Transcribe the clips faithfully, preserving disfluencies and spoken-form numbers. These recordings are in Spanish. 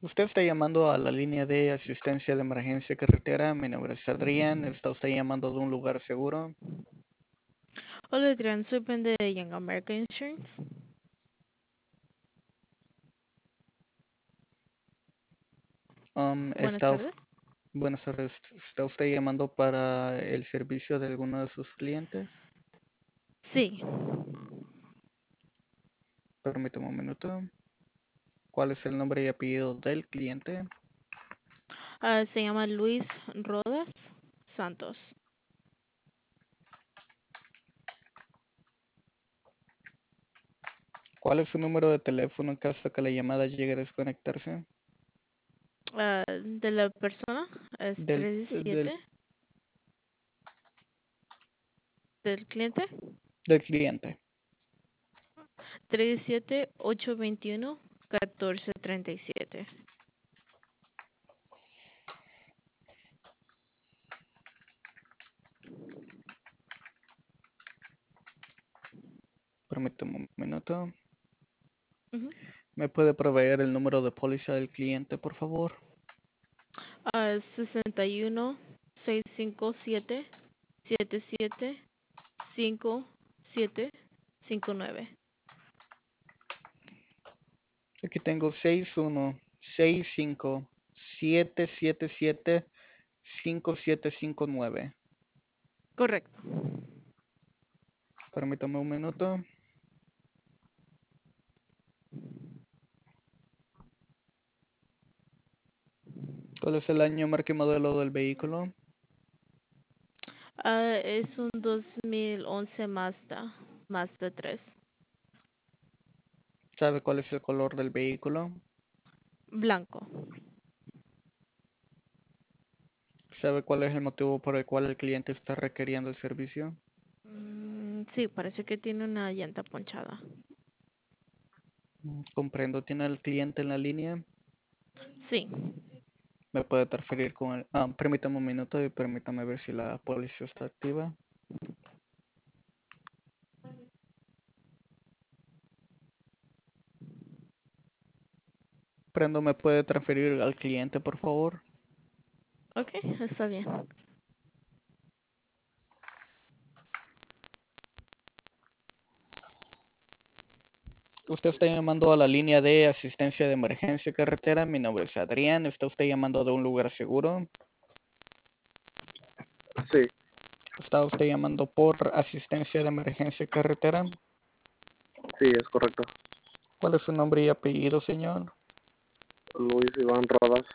Usted está llamando a la línea de asistencia de emergencia carretera. Mi nombre es Adrián. ¿Está usted llamando de un lugar seguro? Hola Adrián, soy Ben de Young America Insurance. Um, Buenas está, us- tardes. buenas tardes. ¿Está usted llamando para el servicio de alguno de sus clientes? Sí, Permítame un minuto. ¿Cuál es el nombre y apellido del cliente? ah, se llama Luis Rodas Santos. ¿Cuál es su número de teléfono en caso de que la llamada llegue a desconectarse? Ah, de la persona es Del, tres del, siete del cliente del cliente. tres siete ocho dos uno uno cuatro tres siete. Permítame un minuto. Ujú. ¿Me puede proveer el número de póliza del cliente, por favor? Ah, sesenta y uno seis cinco siete siete siete cinco siete cinco nueve. Aquí tengo seis uno seis cinco siete siete siete cinco siete cinco nueve. Correcto. Permítame un minuto. ¿Cuál es el año, marca y modelo del vehículo? Ah, es un dos mil once Mazda, Mazda tres. ¿Sabe cuál es el color del vehículo? Blanco. ¿Sabe cuál es el motivo por el cual el cliente está requiriendo el servicio? Mm, sí, parece que tiene una llanta ponchada. Mm, Comprendo. ¿Tiene el cliente en la línea? Sí, ¿Me puede transferir con el... Ah, permítame un minuto y permítame ver si la póliza está activa. Prendo, ¿me puede transferir al cliente, por favor? ok, está bien. Usted está llamando a la línea de asistencia de emergencia carretera. Mi nombre es Adrián. ¿Está usted llamando de un lugar seguro? Sí, ¿Está usted llamando por asistencia de emergencia carretera? sí, es correcto. ¿Cuál es su nombre y apellido, señor? Luis Iván Rodas.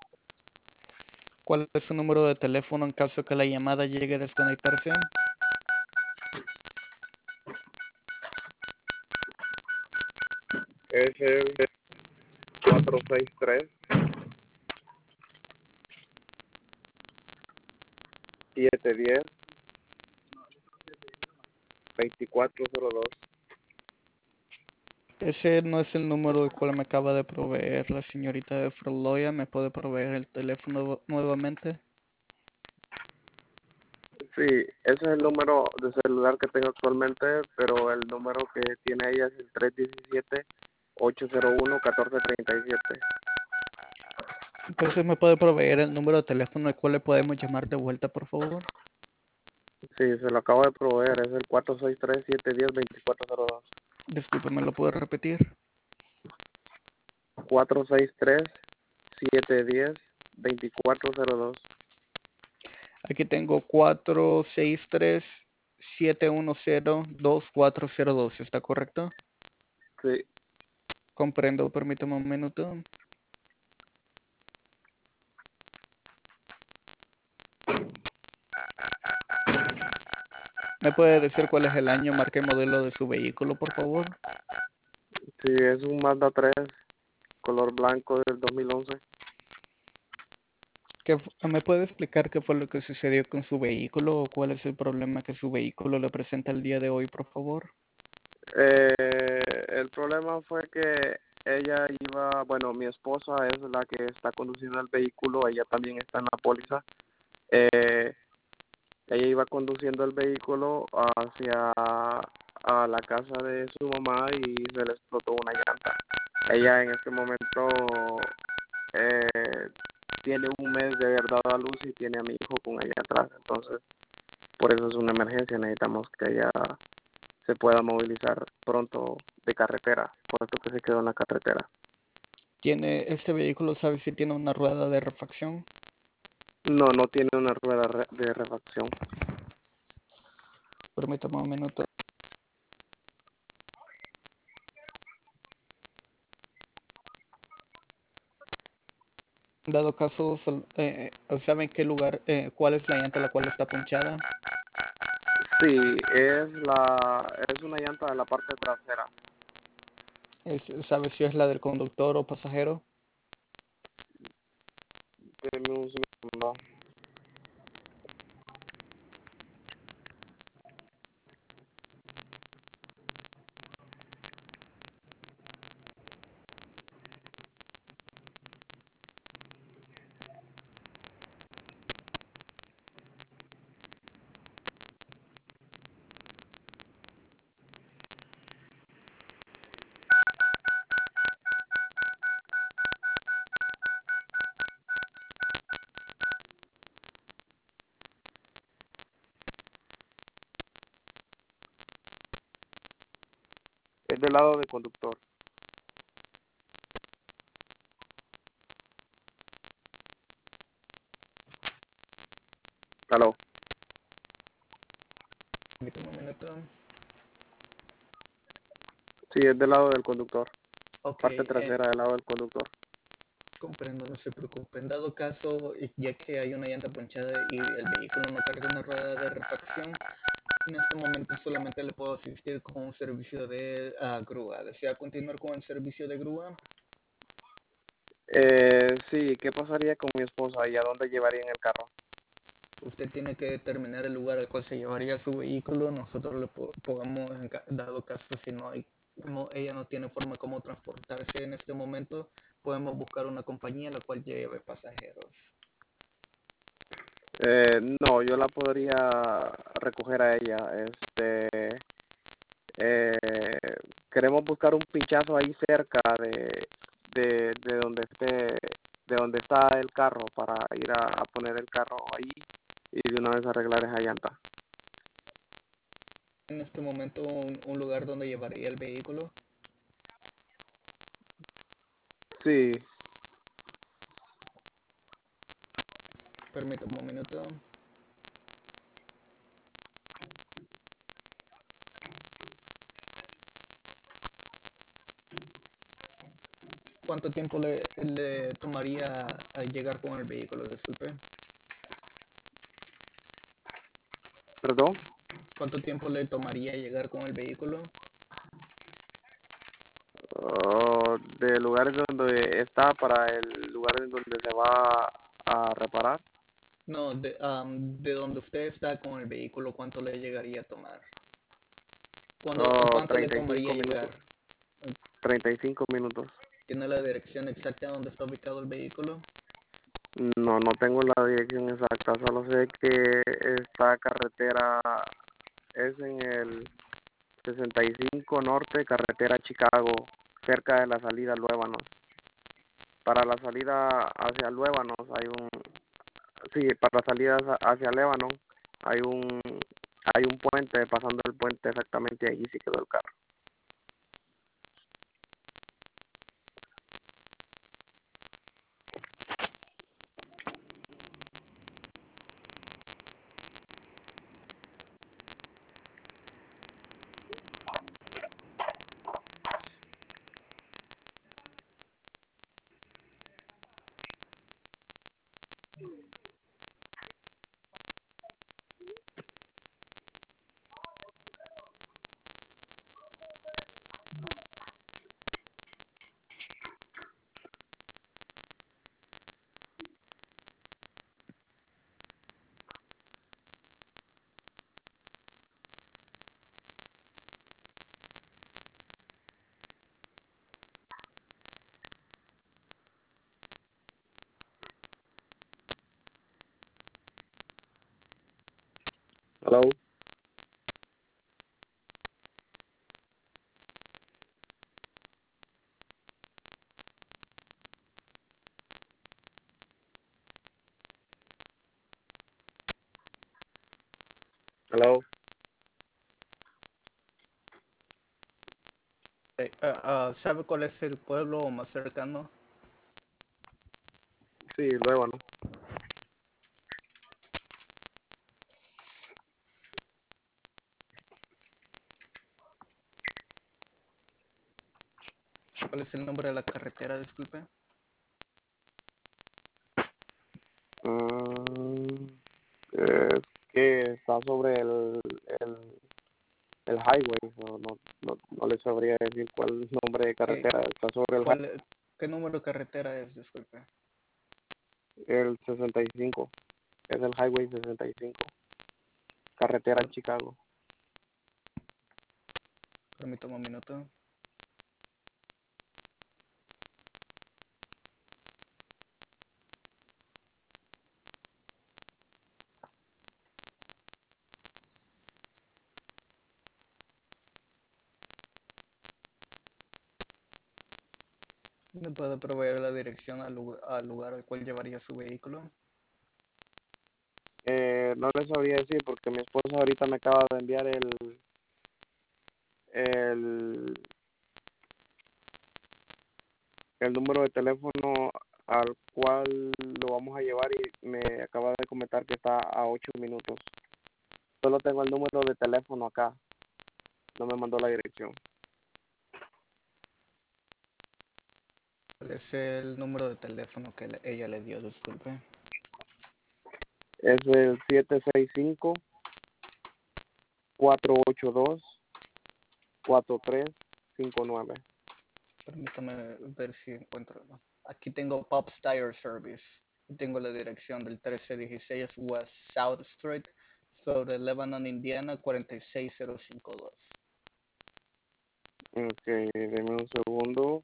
¿Cuál es su número de teléfono en caso que la llamada llegue a desconectarse? Es el cuatro seis tres siete uno cero dos cuatro cero dos. Ese no es el número del cual me acaba de proveer la señorita de Froloya. ¿Me puede proveer el teléfono nuevamente? Sí, ese es el número de celular que tengo actualmente, pero el número que tiene ella es el tres uno siete ocho cero uno uno cuatro tres siete. Entonces, ¿me puede proveer el número de teléfono al cual le podemos llamar de vuelta, por favor? Sí, se lo acabo de proveer, es el cuatro seis tres siete uno cero dos cuatro cero dos. Disculpe, ¿me lo puede repetir? cuatro seis tres siete uno cero dos cuatro cero dos. Aquí tengo cuatro seis tres siete uno cero dos cuatro cero dos. ¿Está correcto? Sí, Comprendo, permítame un minuto. ¿Me puede decir cuál es el año, marca y modelo de su vehículo, por favor? sí, es un Mazda tres color blanco del dos mil once. ¿Qué fu- ¿Me puede explicar qué fue lo que sucedió con su vehículo o cuál es el problema que su vehículo le presenta el día de hoy, por favor? Eh, el problema fue que ella iba, bueno, mi esposa es la que está conduciendo el vehículo, ella también está en la póliza. Eh, Ella iba conduciendo el vehículo hacia a la casa de su mamá y se le explotó una llanta. Ella en este momento eh, tiene un mes de haber dado a luz y tiene a mi hijo con ella atrás. Entonces, por eso es una emergencia. Necesitamos que ella se pueda movilizar pronto de carretera, puesto que se quedó en la carretera. ¿Tiene este vehículo, sabe si tiene una rueda de refacción? No, no tiene una rueda re- de refacción. Permítame un minuto. Dado caso, sol- eh, eh, ¿saben qué lugar, eh, cuál es la llanta la cual está punchada? Sí, es la es una llanta de la parte trasera. Es- ¿sabe si es la del conductor o pasajero? Deme un segundo. Es del lado del conductor. Aló. Permítame un minuto. Sí, es del lado del conductor. Ok, Parte eh, trasera del lado del conductor. comprendo, no se preocupen. Dado caso, y ya que hay una llanta ponchada y el vehículo no carga una rueda de refacción, en este momento solamente le puedo asistir con un servicio de ah, grúa. ¿Desea continuar con el servicio de grúa? Eh, sí, ¿qué pasaría con mi esposa y a dónde llevarían el carro? Usted tiene que determinar el lugar al cual se llevaría su vehículo. Nosotros le po- pongamos, en ca- dado caso, si no hay, no, ella no tiene forma como transportarse en este momento, podemos buscar una compañía la cual lleve pasajeros. Eh, no, yo la podría recoger a ella. Este, eh, queremos buscar un pinchazo ahí cerca de, de, de donde esté, de donde está el carro para ir a, a poner el carro ahí y de una vez arreglar esa llanta. En este momento, un, un lugar donde llevaría el vehículo. Sí, Permítame un minuto. ¿Cuánto tiempo le, le tomaría a llegar con el vehículo? Disculpe. perdón. ¿Cuánto tiempo le tomaría llegar con el vehículo? Oh, de lugares donde está para el lugar en donde se va a reparar. No, de, am, de donde usted está con el vehículo, ¿cuánto le llegaría a tomar? ¿Cuándo, Oh, cuánto le treinta y tomaría cinco llegar? minutos. treinta y cinco minutos. ¿Tiene la dirección exacta donde está ubicado el vehículo? No, no tengo la dirección exacta, solo sé que esta carretera es en el sesenta y cinco Norte, carretera Chicago, cerca de la salida a Luébanos. Para la salida hacia Luébanos hay un, sí, para la salida hacia Luébanos hay un, hay un puente, pasando el puente exactamente allí sí quedó el carro. Hello. Hello. Eh, ah, ah, ¿sabe cuál es el pueblo más cercano? Sí, luego, ¿no? ¿Cuál es el nombre de la carretera? Disculpe. Mm, es que está sobre el, el, el highway, no, no, no, no le sabría decir cuál nombre de ¿Qué, carretera está sobre el cuál, highway, ¿Qué número de carretera es? Disculpe. el sesenta y cinco, es el highway sesenta y cinco, carretera Per- Chicago. Permítame un minuto. ¿Me puede proveer la dirección al, lugar al lugar al cual llevaría su vehículo? Eh, no le sabría decir porque mi esposa ahorita me acaba de enviar el, el, el número de teléfono al cual lo vamos a llevar y me acaba de comentar que está a ocho minutos. Solo tengo el número de teléfono acá, no me mandó la dirección. ¿Cuál es el número de teléfono que le- ella le dio? Disculpe. Es el siete seis cinco, cuatro ocho dos, cuatro tres cinco nueve. Permítame ver si encuentro. Aquí tengo Pop's Tire Service. Y tengo la dirección del trece dieciséis West South Street sobre Lebanon, Indiana cuarenta y seis cero cinco dos. Ok, deme un segundo.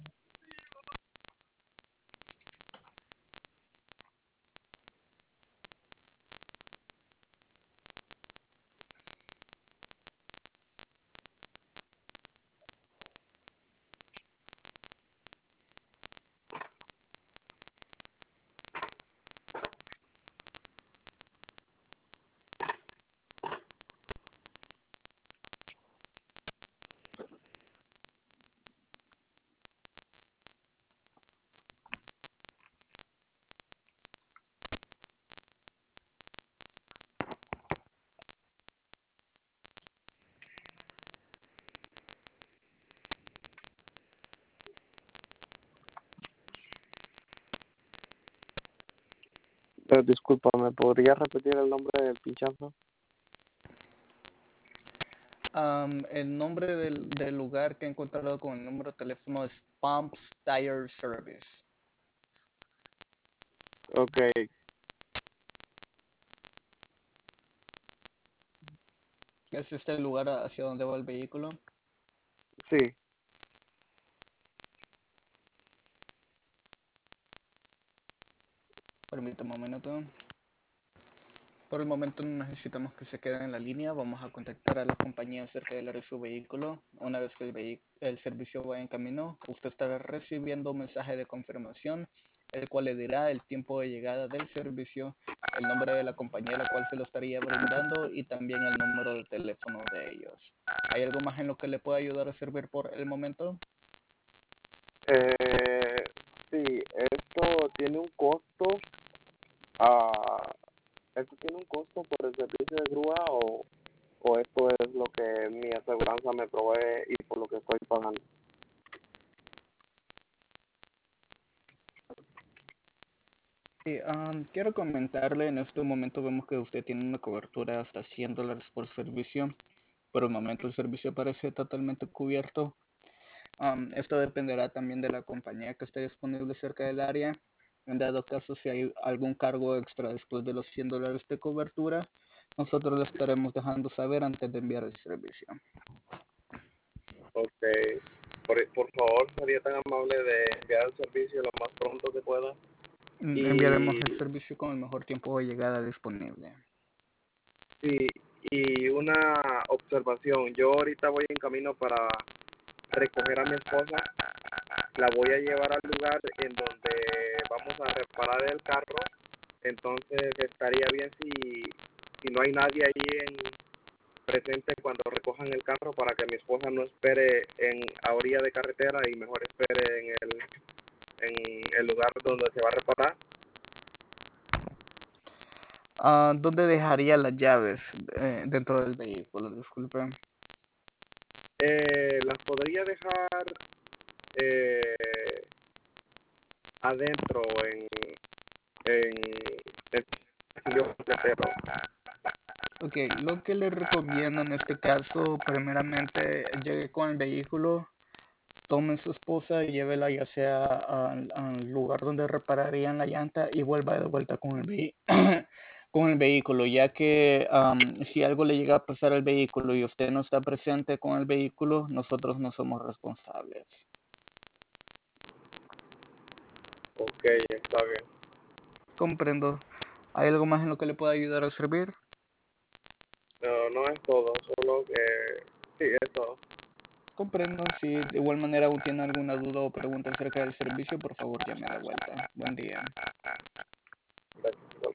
Eh, disculpa, ¿me podría repetir el nombre del pinchazo? Um, el nombre del, del lugar que he encontrado con el número de teléfono es Pop's Tire Service. Ok, ¿Es este el lugar hacia donde va el vehículo? sí. Permítame un minuto. Por el momento no necesitamos que se queden en la línea. Vamos a contactar a la compañía acerca del área de su vehículo. Una vez que el, vehi- el servicio vaya en camino, usted estará recibiendo un mensaje de confirmación, el cual le dirá el tiempo de llegada del servicio, el nombre de la compañía a la cual se lo estaría brindando y también el número de teléfono de ellos. ¿Hay algo más en lo que le pueda ayudar a servir por el momento? Eh, sí, esto tiene un costo. Ah, ¿esto tiene un costo por el servicio de grúa o, o esto es lo que mi aseguranza me provee y por lo que estoy pagando? Sí, um, quiero comentarle, en este momento vemos que usted tiene una cobertura hasta cien dólares por servicio. Por el momento el servicio parece totalmente cubierto. Um, esto dependerá también de la compañía que esté disponible cerca del área. En dado caso, si hay algún cargo extra después de los cien dólares de cobertura, nosotros le estaremos dejando saber antes de enviar el servicio. Ok, por, por favor, sería tan amable de enviar el servicio lo más pronto que pueda. Mm, Enviaremos Y, el servicio con el mejor tiempo de llegada disponible. sí, y una observación, yo ahorita voy en camino para recoger a mi esposa, la voy a llevar al lugar en donde vamos a reparar el carro, entonces estaría bien si, si no hay nadie ahí en presente cuando recojan el carro, para que mi esposa no espere en a orilla de carretera y mejor espere en el en el lugar donde se va a reparar. Ah, ¿dónde dejaría las llaves eh, dentro del vehículo? Disculpe. Eh, las podría dejar eh, adentro en en el sillón trasero. Ok, lo que le recomiendo en este caso, primeramente, llegue con el vehículo, tome su esposa y llévela ya sea al, al lugar donde repararían la llanta y vuelva de vuelta con el, vehi- con el vehículo, ya que am, si algo le llega a pasar al vehículo y usted no está presente con el vehículo, nosotros no somos responsables. Ok, está bien. Comprendo. ¿Hay algo más en lo que le pueda ayudar a servir? No, no es todo, solo que sí, es todo. Comprendo. Si de igual manera aún tiene alguna duda o pregunta acerca del servicio, por favor llame de vuelta. Buen día. Gracias.